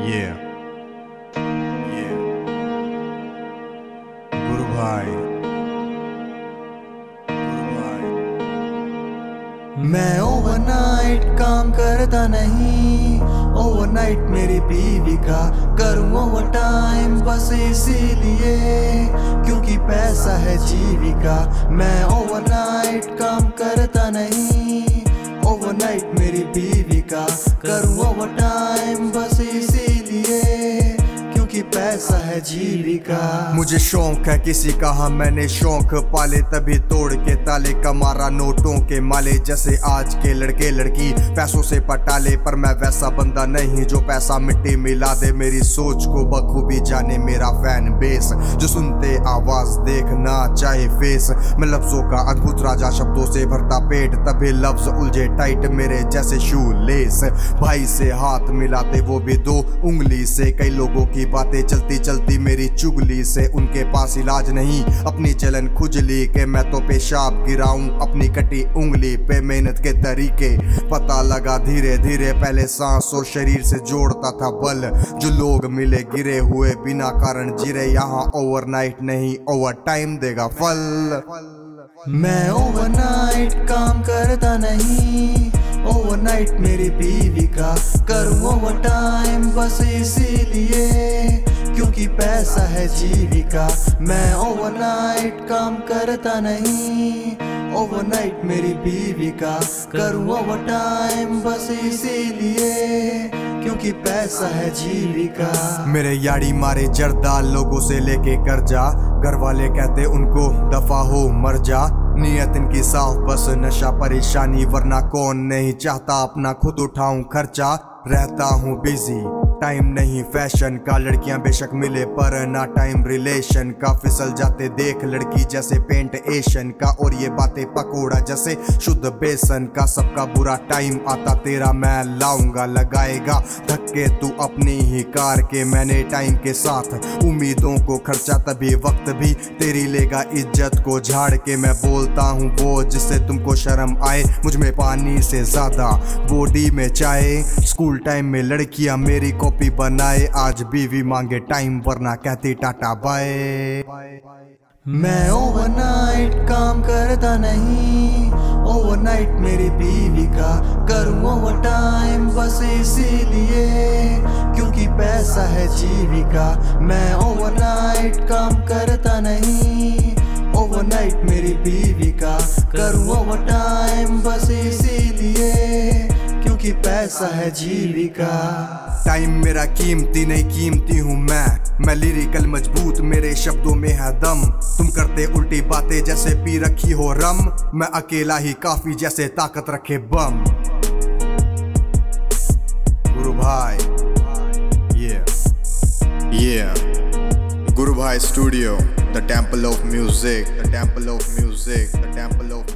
Yeah, yeah. गुरु भाई, मैं overnight काम करता नहीं, ओवरनाइट मेरी बीवी का करूँ ओवर टाइम बस इसीलिए क्योंकि पैसा है जीविका। मैं ओवरनाइट काम करता नहीं, ओवरनाइट मेरी बीवी का करूँ ओवर टाइम बस इसीलिए क्योंकि पैसा है जीविका। मुझे शौक है किसी का, हाँ मैंने शौक पाले तभी तोड़ के ताले कमारा नोटों के माले। जैसे आज के लड़के लड़की पैसों से पटाले, पर मैं वैसा बंदा नहीं जो पैसा मिट्टी मिला दे। मेरी सोच को बखूबी जाने मेरा फैन बेस, जो सुनते आवाज देखना चाहे फेस। मैं लफ्जों का अद्भुत राजा, शब्दों से भरता पेट तभी लफ्ज उलझे टाइट मेरे जैसे शू लेस। भाई से हाथ मिलाते वो भी दो उंगली से, कई लोगों की बातें चलती चलती मेरी चुगली से। उनके पास इलाज नहीं अपनी जलन खुजली के, मैं तो पेशाब गिराऊं अपनी कटी उंगली पे। मेहनत के तरीके पता लगा धीरे धीरे, पहले सांस और शरीर से जोड़ता था बल। जो लोग मिले गिरे हुए बिना कारण जी रहे, यहाँ ओवरनाइट नहीं ओवर टाइम देगा फल। मैं ओवरनाइट काम करता नहीं, ओवरनाइट मेरी बीवी का करूँ ओवर टाइम बस इसीलिए क्योंकि पैसा है जीविका। मैं ओवरनाइट काम करता नहीं, ओवरनाइट मेरी बीवी का करूँ ओवर टाइम बस इसीलिए क्योंकि पैसा है जीविका। मेरे याड़ी मारे जर्दा लोगों से लेके कर्जा, घर वाले कहते उनको दफा हो मर जा। नियत इनकी साफ बस नशा परेशानी, वरना कौन नहीं चाहता अपना खुद उठाऊं खर्चा। रहता हूँ बिजी टाइम नहीं फैशन का, लड़कियां बेशक मिले पर ना टाइम रिलेशन का। फिसल जाते देख लड़की जैसे पेंट एशियन का, और ये बातें पकोड़ा जैसे शुद्ध बेसन का। सबका बुरा टाइम आता तेरा मैं लाऊंगा, लगाएगा धक्के तू अपनी ही कार के। मैंने टाइम के साथ उम्मीदों को खर्चा, तभी वक्त भी तेरी लेगा इज्जत को झाड़ के। मैं बोलता हूँ वो जिससे तुमको शर्म आए, मुझ में पानी से ज्यादा बॉडी में चाय। स्कूल टाइम में लड़कियां मेरी कॉपी बनाए, आज बीवी मांगे टाइम वरना कहती टाटा बाय। मैं ओवरनाइट काम करता नहीं, ओवरनाइट मेरी बीवी का करूँ ओवर टाइम बस इसीलिए क्योंकि पैसा है जीविका। मैं ओवरनाइट काम करता नहीं, ओवरनाइट मेरी बीवी का करूँ ओवर टाइम बस इसीलिए क्योंकि पैसा है जीविका। टाइम मेरा कीमती नहीं कीमती हूँ मैं लिरिकल मजबूत मेरे शब्दों में है दम। तुम करते उल्टी बातें जैसे पी रखी हो रम, मैं अकेला ही काफी जैसे ताकत रखे बम। गुरु भाई, yeah, Guru Bhai Studio, the temple of music, the temple of music, the temple of